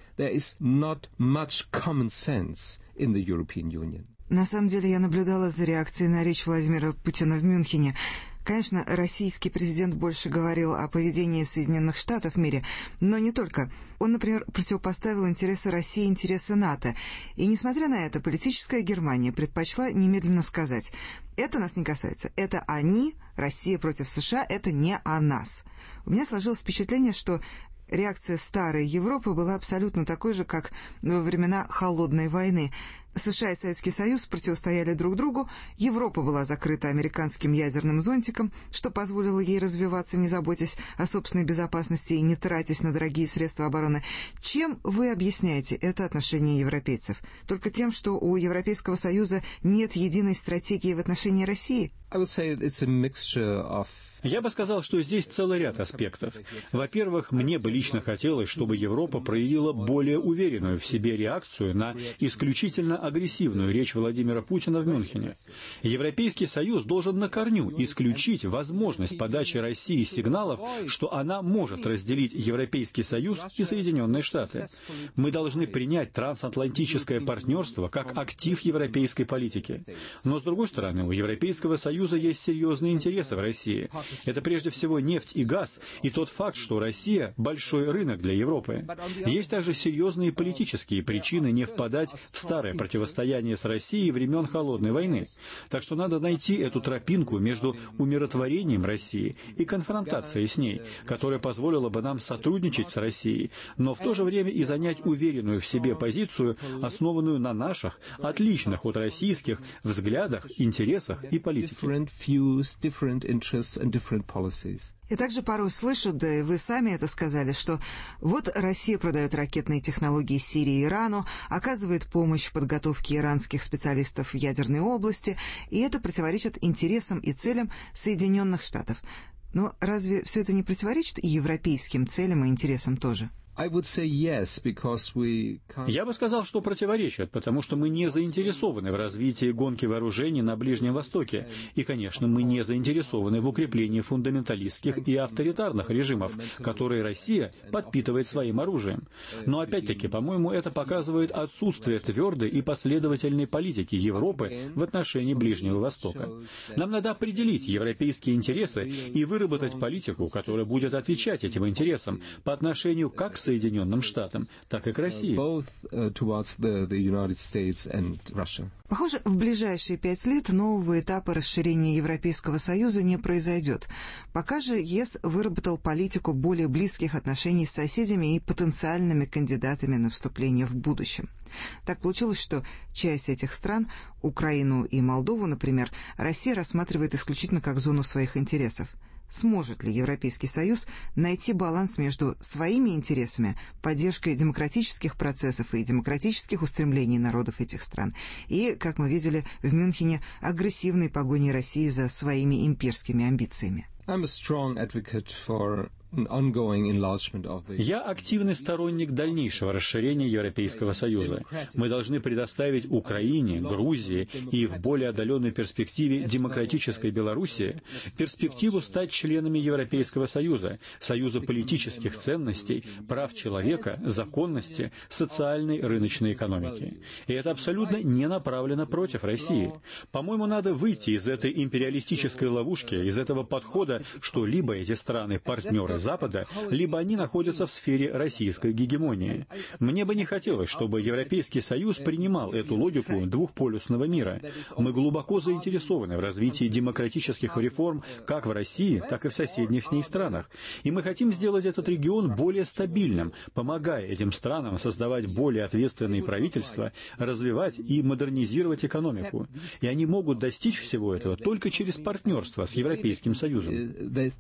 На самом деле я наблюдала за реакцией на речь Владимира Путина в Мюнхене. Конечно, российский президент больше говорил о поведении Соединенных Штатов в мире, но не только. Он, например, противопоставил интересы России интересы НАТО. И, несмотря на это, политическая Германия предпочла немедленно сказать: это нас не касается, это они, Россия против США, это не о нас. У меня сложилось впечатление, что реакция старой Европы была абсолютно такой же, как во времена Холодной войны. США и Советский Союз противостояли друг другу, Европа была закрыта американским ядерным зонтиком, что позволило ей развиваться, не заботясь о собственной безопасности и не тратясь на дорогие средства обороны. Чем вы объясняете это отношение европейцев? Только тем, что у Европейского Союза нет единой стратегии в отношении России? Я бы сказал, что здесь целый ряд аспектов. Во-первых, мне бы лично хотелось, чтобы Европа проявила более уверенную в себе реакцию на исключительно агрессивную речь Владимира Путина в Мюнхене. Европейский Союз должен на корню исключить возможность подачи России сигналов, что она может разделить Европейский Союз и Соединенные Штаты. Мы должны принять трансатлантическое партнерство как актив европейской политики. Но, с другой стороны, у Европейского Союза есть серьезные интересы в России. Это прежде всего нефть и газ, и тот факт, что Россия – большой рынок для Европы. Есть также серьезные политические причины не впадать в старое противостояние с Россией времен Холодной войны. Так что надо найти эту тропинку между умиротворением России и конфронтацией с ней, которая позволила бы нам сотрудничать с Россией, но в то же время и занять уверенную в себе позицию, основанную на наших, отличных от российских, взглядах, интересах и политике. Я также порой слышу, да и вы сами это сказали, что вот Россия продает ракетные технологии Сирии и Ирану, оказывает помощь в подготовке иранских специалистов в ядерной области, и это противоречит интересам и целям Соединенных Штатов. Но разве все это не противоречит и европейским целям и интересам тоже? Я бы сказал, что противоречат, потому что мы не заинтересованы в развитии гонки вооружений на Ближнем Востоке. И, конечно, мы не заинтересованы в укреплении фундаменталистских и авторитарных режимов, которые Россия подпитывает своим оружием. Но, опять-таки, по-моему, это показывает отсутствие твердой и последовательной политики Европы в отношении Ближнего Востока. Нам надо определить европейские интересы и выработать политику, которая будет отвечать этим интересам по отношению как к Соединенным Штатам, так и к России. Похоже, в ближайшие пять лет нового этапа расширения Европейского Союза не произойдет. Пока же ЕС выработал политику более близких отношений с соседями и потенциальными кандидатами на вступление в будущем. Так получилось, что часть этих стран, Украину и Молдову, например, Россия рассматривает исключительно как зону своих интересов. Сможет ли Европейский Союз найти баланс между своими интересами, поддержкой демократических процессов и демократических устремлений народов этих стран, и, как мы видели в Мюнхене, агрессивной погоней России за своими имперскими амбициями? Я активный сторонник дальнейшего расширения Европейского Союза. Мы должны предоставить Украине, Грузии и в более отдаленной перспективе демократической Белоруссии перспективу стать членами Европейского Союза, Союза политических ценностей, прав человека, законности, социальной рыночной экономики. И это абсолютно не направлено против России. По-моему, надо выйти из этой империалистической ловушки, из этого подхода, что либо эти страны партнеры Запада, либо они находятся в сфере российской гегемонии. Мне бы не хотелось, чтобы Европейский Союз принимал эту логику двухполюсного мира. Мы глубоко заинтересованы в развитии демократических реформ как в России, так и в соседних с ней странах. И мы хотим сделать этот регион более стабильным, помогая этим странам создавать более ответственные правительства, развивать и модернизировать экономику. И они могут достичь всего этого только через партнерство с Европейским Союзом.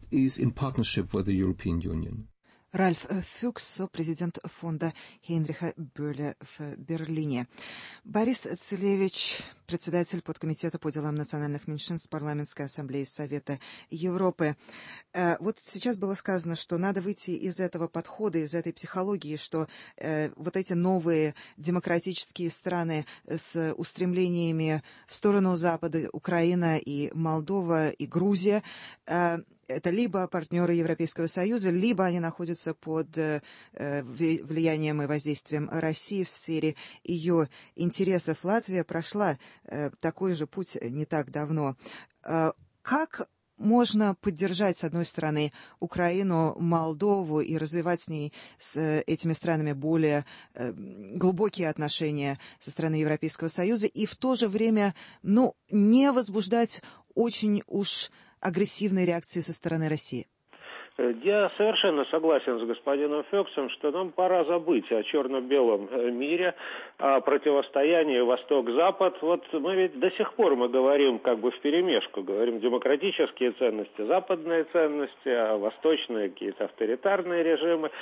Ральф Фюкс, президент фонда Гейнриха Бöhle в Берлине. Борис Целевич, председатель подкомитета по делам национальных меньшинств Парламентской ассамблеи Совета Европы. Вот сейчас было сказано, что надо выйти из этого подхода, из этой психологии, что вот эти новые демократические страны с устремлениями в сторону Запада, Украина и Молдова и Грузия, это либо партнеры Европейского Союза, либо они находятся под э, влиянием и воздействием России в сфере ее интересов. Латвия прошла э, такой же путь не так давно. Э, как можно поддержать, с одной стороны, Украину, Молдову и развивать с ней, с этими странами более э, глубокие отношения со стороны Европейского Союза, и в то же время, ну, не возбуждать очень уж агрессивной реакции со стороны России? Я совершенно согласен с господином Фёксом, что нам пора забыть о черно-белом мире, о противостоянии Восток-Запад. Вот мы ведь до сих пор мы говорим как бы вперемешку, говорим демократические ценности, западные ценности, а восточные какие-то авторитарные режимы.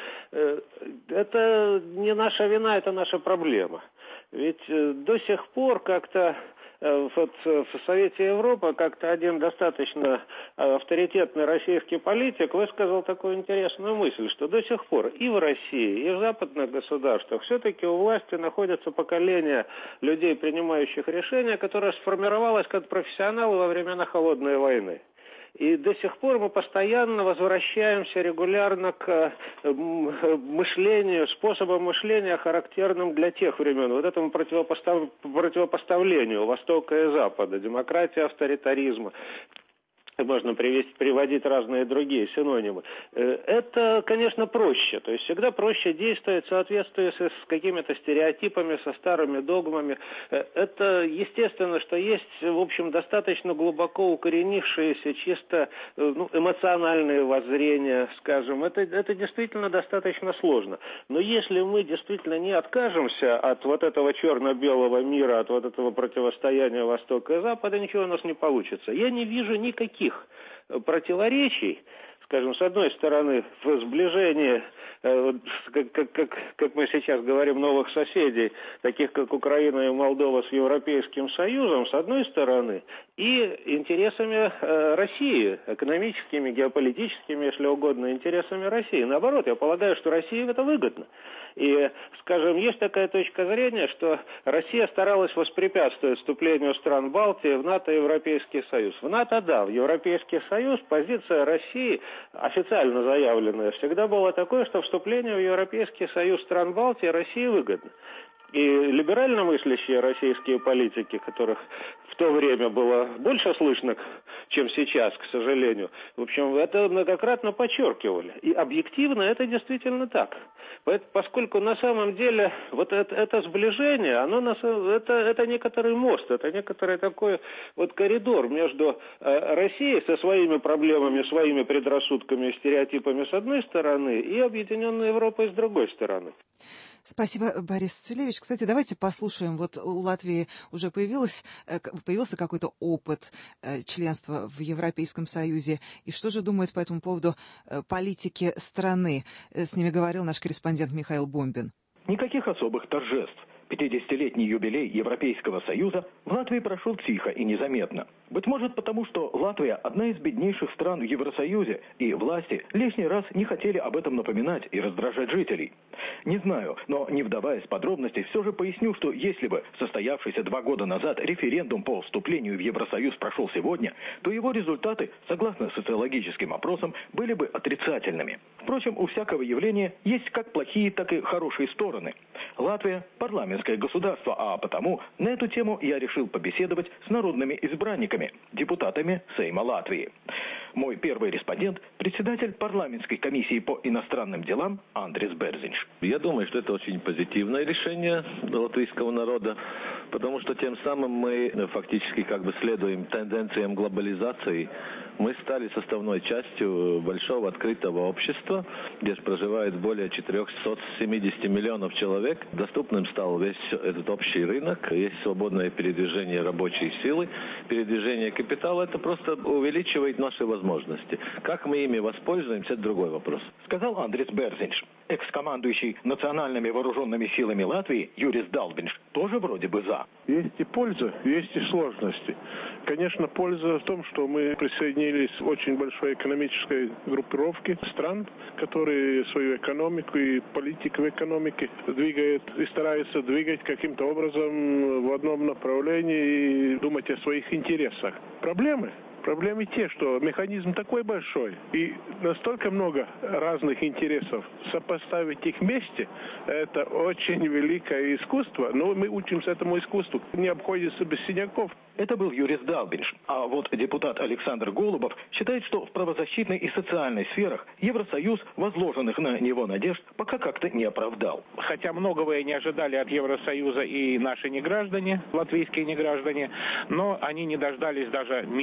Это не наша вина, это наша проблема. Ведь до сих пор как-то вот в Совете Европы как-то один достаточно авторитетный российский политик высказал такую интересную мысль, что до сих пор и в России, и в западных государствах все-таки у власти находится поколение людей, принимающих решения, которое сформировалось как профессионалы во времена Холодной войны. И до сих пор мы постоянно возвращаемся регулярно к мышлению, способам мышления, характерным для тех времен. Вот этому противопостав... противопоставлению Востока и Запада, демократии, авторитаризма. Можно привести, приводить разные другие синонимы. Это, конечно, проще. То есть всегда проще действовать в соответствии с какими-то стереотипами, со старыми догмами. Это естественно, что есть, в общем, достаточно глубоко укоренившиеся чисто ну, эмоциональные воззрения, скажем. Это, это действительно достаточно сложно. Но если мы действительно не откажемся от вот этого черно-белого мира, от вот этого противостояния Востока и Запада, ничего у нас не получится. Я не вижу никаких противоречий, скажем, с одной стороны, в сближении, как, как, как, как мы сейчас говорим, новых соседей, таких как Украина и Молдова, с Европейским Союзом, с одной стороны, и интересами России, экономическими, геополитическими, если угодно, интересами России. Наоборот, я полагаю, что России это выгодно. И, скажем, есть такая точка зрения, что Россия старалась воспрепятствовать вступлению стран Балтии в НАТО и Европейский Союз. В НАТО, да, в Европейский Союз позиция России, официально заявленная, всегда была такой, что вступление в Европейский Союз стран Балтии России выгодно. И либерально мыслящие российские политики, которых в то время было больше слышно, чем сейчас, к сожалению, в общем, это многократно подчеркивали. И объективно это действительно так. Поскольку на самом деле вот это, это сближение, оно на, это, это некоторый мост, это некоторый такой вот коридор между э, Россией со своими проблемами, своими предрассудками и стереотипами с одной стороны и Объединенной Европой с другой стороны. Спасибо, Борис Целевич. Кстати, давайте послушаем. Вот у Латвии уже появилось, появился какой-то опыт членства в Европейском Союзе. И что же думают по этому поводу политики страны? С ними говорил наш корреспондент Михаил Бомбин. Никаких особых торжеств. пятидесятилетний юбилей Европейского Союза в Латвии прошел тихо и незаметно. Быть может потому, что Латвия одна из беднейших стран в Евросоюзе, и власти лишний раз не хотели об этом напоминать и раздражать жителей. Не знаю, но не вдаваясь в подробности, все же поясню, что если бы состоявшийся два года назад референдум по вступлению в Евросоюз прошел сегодня, то его результаты, согласно социологическим опросам, были бы отрицательными. Впрочем, у всякого явления есть как плохие, так и хорошие стороны. Латвия – парламентское государство, а потому на эту тему я решил побеседовать с народными избранниками, депутатами Сейма Латвии. Мой первый респондент – председатель парламентской комиссии по иностранным делам Андрис Берзинш. Я думаю, что это очень позитивное решение латвийского народа, потому что тем самым мы фактически как бы следуем тенденциям глобализации. Мы стали составной частью большого открытого общества, где проживает более четырехсот семидесяти миллионов человек. Доступным стал весь этот общий рынок, есть свободное передвижение рабочей силы, передвижение капитала. Это просто увеличивает наши возможности. Как мы ими воспользуемся, это другой вопрос. Сказал Андрис Берзинш. Экс-командующий национальными вооруженными силами Латвии Юрис Далбинш тоже вроде бы за. Есть и польза, есть и сложности. Конечно, польза в том, что мы присоединились к очень большой экономической группировке стран, которые свою экономику и политику в экономике двигают и стараются двигать каким-то образом в одном направлении и думать о своих интересах. Проблемы? Проблемы те, что механизм такой большой и настолько много разных интересов. Сопоставить их вместе – это очень великое искусство, но мы учимся этому искусству. Не обходится без синяков. Это был Юрис Далбинш. А вот депутат Александр Голубов считает, что в правозащитной и социальной сферах Евросоюз возложенных на него надежд пока как-то не оправдал. Хотя многого и не ожидали от Евросоюза и наши неграждане, латвийские неграждане, но они не дождались даже мизерного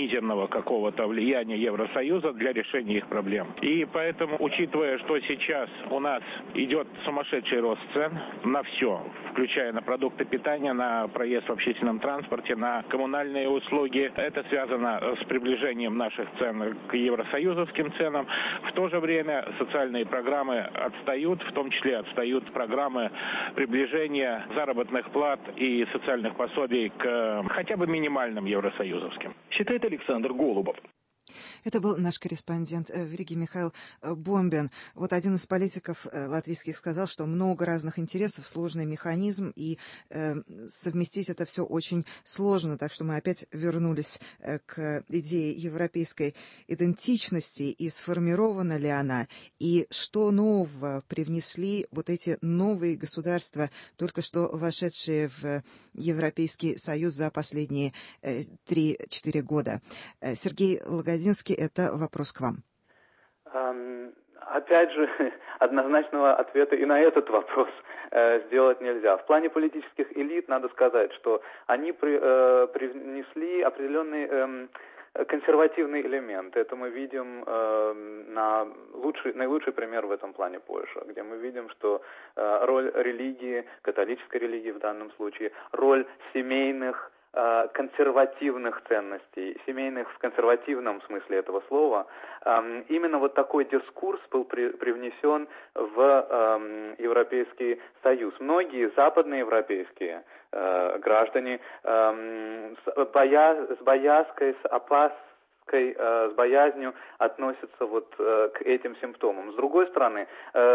реального какого-то влияния Евросоюза для решения их проблем. И поэтому, учитывая, что сейчас у нас идет сумасшедший рост цен на все, включая на продукты питания, на проезд в общественном транспорте, на коммунальные услуги, это связано с приближением наших цен к евросоюзовским ценам. В то же время социальные программы отстают, в том числе отстают программы приближения заработных плат и социальных пособий к хотя бы минимальным евросоюзовским. Считает Александр Голубов. Это был наш корреспондент в Риге Михаил Бомбин. Вот один из политиков латвийских сказал, что много разных интересов, сложный механизм, и э, совместить это все очень сложно. Так что мы опять вернулись к идее европейской идентичности, и сформирована ли она, и что нового привнесли вот эти новые государства, только что вошедшие в Европейский Союз за последние э, три-четыре года. Сергей Лагодинский, это вопрос к вам. Um, опять же, однозначного ответа и на этот вопрос э, сделать нельзя. В плане политических элит надо сказать, что они при, э, привнесли определенный э, консервативный элемент. Это мы видим э, на лучший, наилучший пример в этом плане Польша, где мы видим, что э, роль религии, католической религии в данном случае, роль семейных консервативных ценностей, семейных в консервативном смысле этого слова, именно вот такой дискурс был при, привнесен в Европейский Союз. Многие западноевропейские граждане с, боя, с боязкой, с опасной, с боязнью относятся вот к этим симптомам. С другой стороны,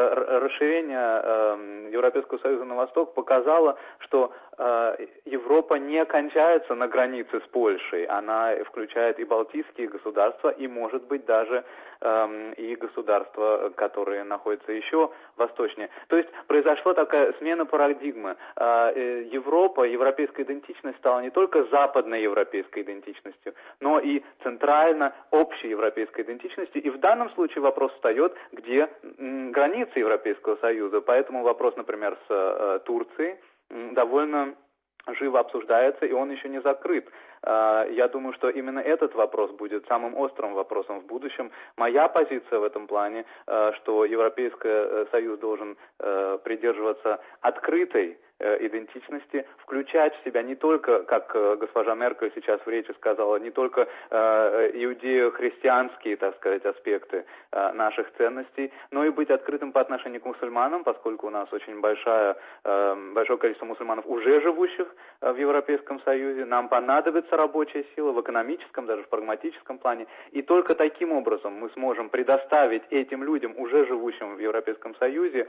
расширение Европейского Союза на восток показало, что Европа не кончается на границе с Польшей. Она включает и балтийские государства, и, может быть, даже и государства, которые находятся еще восточнее. То есть произошла такая смена парадигмы. Европа, европейская идентичность стала не только западной европейской идентичностью, но и центрально общей европейской идентичностью. И в данном случае вопрос встает, где границы Европейского Союза. Поэтому вопрос, например, с Турцией довольно живо обсуждается, и он еще не закрыт. Я думаю, что именно этот вопрос будет самым острым вопросом в будущем. Моя позиция в этом плане, что Европейский Союз должен придерживаться открытой идентичности, включать в себя не только, как госпожа Меркель сейчас в речи сказала, не только иудео-христианские, так сказать, аспекты наших ценностей, но и быть открытым по отношению к мусульманам, поскольку у нас очень большая, большое количество мусульманов, уже живущих в Европейском Союзе. Нам понадобится рабочая сила в экономическом, даже в прагматическом плане, и только таким образом мы сможем предоставить этим людям, уже живущим в Европейском Союзе,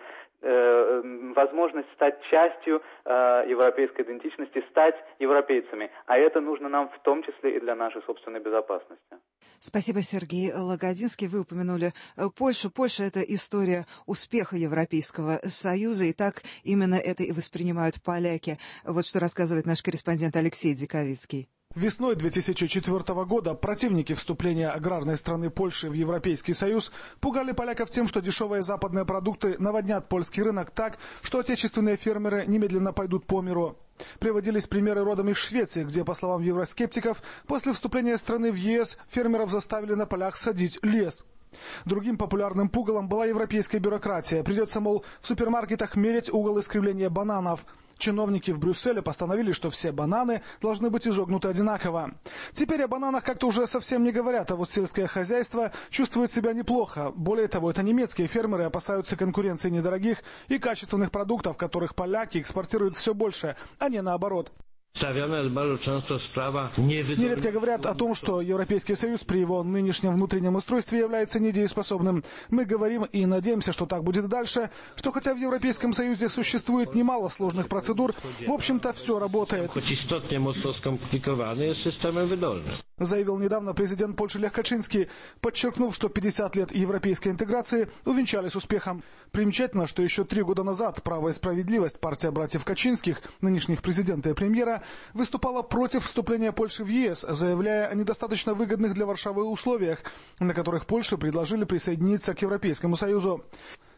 возможность стать частью европейской идентичности, стать европейцами. А это нужно нам в том числе и для нашей собственной безопасности. Спасибо, Сергей Лагодинский. Вы упомянули Польшу. Польша – это история успеха Европейского Союза, и так именно это и воспринимают поляки. Вот что рассказывает наш корреспондент Алексей Диковицкий. Весной две тысячи четвёртого года противники вступления аграрной страны Польши в Европейский Союз пугали поляков тем, что дешевые западные продукты наводнят польский рынок так, что отечественные фермеры немедленно пойдут по миру. Приводились примеры родом из Швеции, где, по словам евроскептиков, после вступления страны в ЕС фермеров заставили на полях садить лес. Другим популярным пугалом была европейская бюрократия. Придется, мол, в супермаркетах мерять угол искривления бананов. Чиновники в Брюсселе постановили, что все бананы должны быть изогнуты одинаково. Теперь о бананах как-то уже совсем не говорят, а вот сельское хозяйство чувствует себя неплохо. Более того, это немецкие фермеры опасаются конкуренции недорогих и качественных продуктов, которых поляки экспортируют все больше, а не наоборот. Нередко говорят о том, что Европейский Союз при его нынешнем внутреннем устройстве является недееспособным. Мы говорим и надеемся, что так будет и дальше, что хотя в Европейском Союзе существует немало сложных процедур, в общем-то все работает. Заявил недавно президент Польши Лех Качинский, подчеркнув, что пятьдесят лет европейской интеграции увенчались успехом. Примечательно, что еще три года назад «Право и справедливость», партия братьев Качинских, нынешних президента и премьера, выступала против вступления Польши в ЕС, заявляя о недостаточно выгодных для Варшавы условиях, на которых Польше предложили присоединиться к Европейскому Союзу.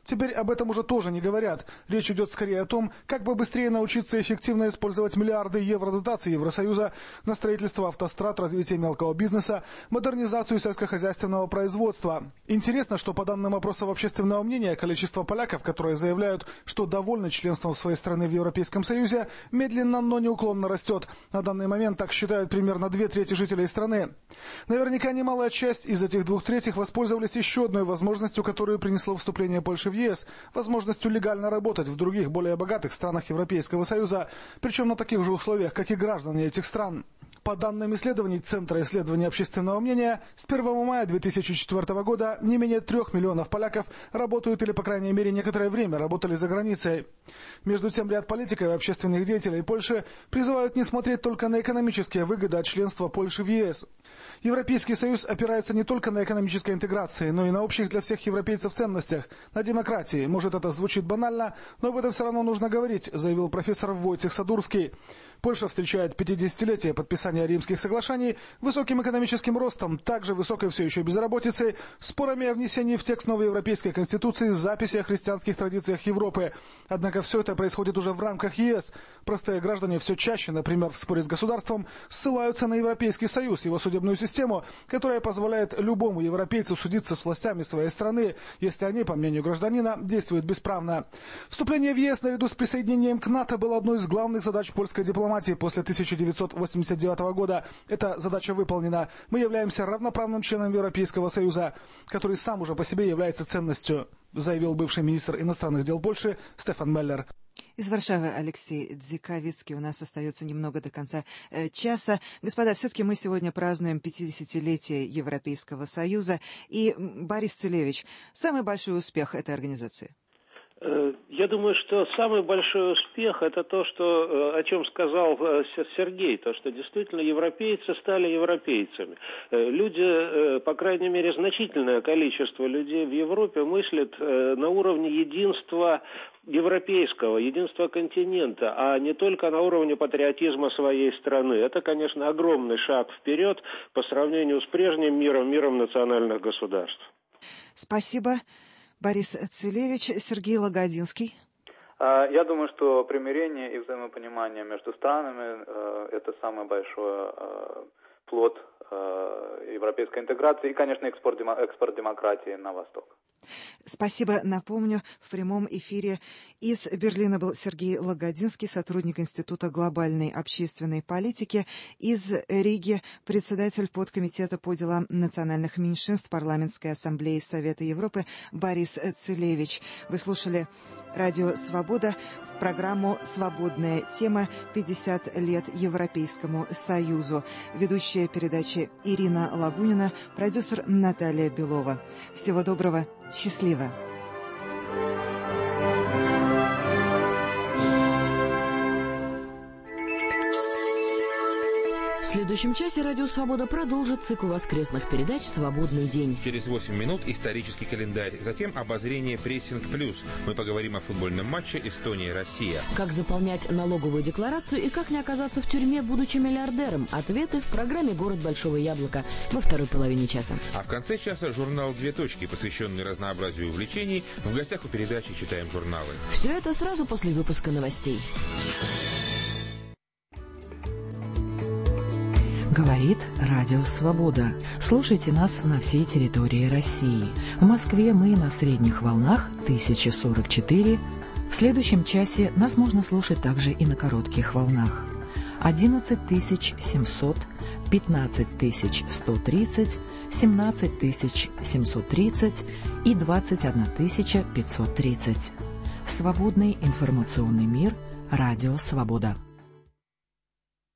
Теперь об этом уже тоже не говорят. Речь идет скорее о том, как бы быстрее научиться эффективно использовать миллиарды евро дотаций Евросоюза на строительство автострад, развитие мелкого бизнеса, модернизацию сельскохозяйственного производства. Интересно, что по данным опросов общественного мнения, количество поляков, которые заявляют, что довольны членством своей страны в Европейском Союзе, медленно, но неуклонно растет. На данный момент так считают примерно две трети жителей страны. Наверняка немалая часть из этих двух третьих воспользовались еще одной возможностью, которую принесло вступление Польши в ЕС, возможностью легально работать в других, более богатых странах Европейского Союза, причем на таких же условиях, как и граждане этих стран. По данным исследований Центра исследования общественного мнения, с первого мая две тысячи четвёртого года не менее трех миллионов поляков работают или, по крайней мере, некоторое время работали за границей. Между тем, ряд политиков и общественных деятелей Польши призывают не смотреть только на экономические выгоды от членства Польши в ЕС. Европейский Союз опирается не только на экономической интеграции, но и на общих для всех европейцев ценностях, на демократии. Может, это звучит банально, но об этом все равно нужно говорить, заявил профессор Войтех Садурский. Польша встречает пятидесятилетие подписания Римских соглашений высоким экономическим ростом, также высокой все еще безработицей, спорами о внесении в текст новой европейской конституции записи о христианских традициях Европы. Однако все это происходит уже в рамках ЕС. Простые граждане все чаще, например, в споре с государством, ссылаются на Европейский Союз, его судебную систему, которая позволяет любому европейцу судиться с властями своей страны, если они, по мнению гражданина, действуют бесправно. Вступление в ЕС наряду с присоединением к НАТО было одной из главных задач польской дипломатии после тысяча девятьсот восемьдесят девятого года. Эта задача выполнена. Мы являемся равноправным членом Европейского Союза, который сам уже по себе является ценностью, заявил бывший министр иностранных дел Польши Стефан Меллер. Из Варшавы Алексей Дзиковицкий. У нас остается немного до конца э, часа. Господа, все-таки мы сегодня празднуем пятидесятилетие Европейского Союза. И, Борис Целевич, самый большой успех этой организации? Я думаю, что самый большой успех – это то, что, о чем сказал Сергей, то, что действительно европейцы стали европейцами. Люди, по крайней мере, значительное количество людей в Европе мыслят на уровне единства европейского, единства континента, а не только на уровне патриотизма своей страны. Это, конечно, огромный шаг вперед по сравнению с прежним миром, миром национальных государств. Спасибо. Борис Целевич, Сергей Лагодинский. Я думаю, что примирение и взаимопонимание между странами – это самый большой плод европейской интеграции и, конечно, экспорт, экспорт демократии на восток. Спасибо. Напомню, в прямом эфире из Берлина был Сергей Лагодинский, сотрудник Института глобальной общественной политики. Из Риги председатель подкомитета по делам национальных меньшинств Парламентской ассамблеи Совета Европы Борис Целевич. Вы слушали Радио Свобода, программу «Свободная тема. пятьдесят лет Европейскому Союзу». Ведущая передачи Ирина Лагунина, продюсер Наталья Белова. Всего доброго. Счастливо! В следующем часе «Радио Свобода» продолжит цикл воскресных передач «Свободный день». Через восемь минут исторический календарь, затем обозрение «Прессинг плюс». Мы поговорим о футбольном матче Эстония-Россия. Как заполнять налоговую декларацию и как не оказаться в тюрьме, будучи миллиардером? Ответы в программе «Город Большого Яблока» во второй половине часа. А в конце часа журнал «Две точки», посвященный разнообразию увлечений. В гостях у передачи «Читаем журналы». Все это сразу после выпуска новостей. Говорит Радио Свобода. Слушайте нас на всей территории России. В Москве мы на средних волнах тысяча сорок четыре. В следующем часе нас можно слушать также и на коротких волнах. одиннадцать тысяч семьсот, пятнадцать тысяч сто тридцать, семнадцать тысяч семьсот тридцать и двадцать одна тысяча пятьсот тридцать. Свободный информационный мир. Радио Свобода.